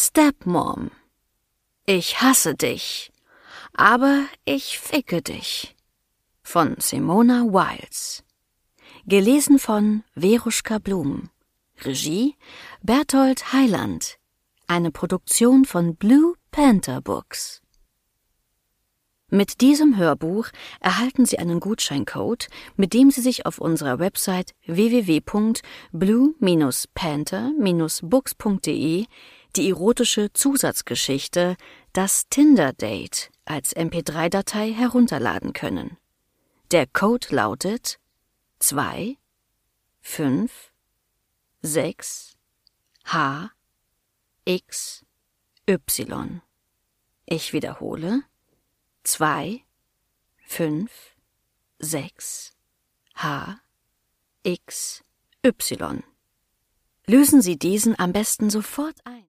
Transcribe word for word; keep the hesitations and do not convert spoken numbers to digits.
Stepmom. Ich hasse dich, aber ich ficke dich. Von Simona Wiles. Gelesen von Veruschka Blum. Regie Berthold Heiland. Eine Produktion von Blue Panther Books. Mit diesem Hörbuch erhalten Sie einen Gutscheincode, mit dem Sie sich auf unserer Website w w w punkt blue panther books punkt de die erotische Zusatzgeschichte Das Tinder-Date als M P drei Datei herunterladen können. Der Code lautet zwei fünf sechs H X Y. Ich wiederhole: zwei fünf sechs H X Y. Lösen Sie diesen am besten sofort ein.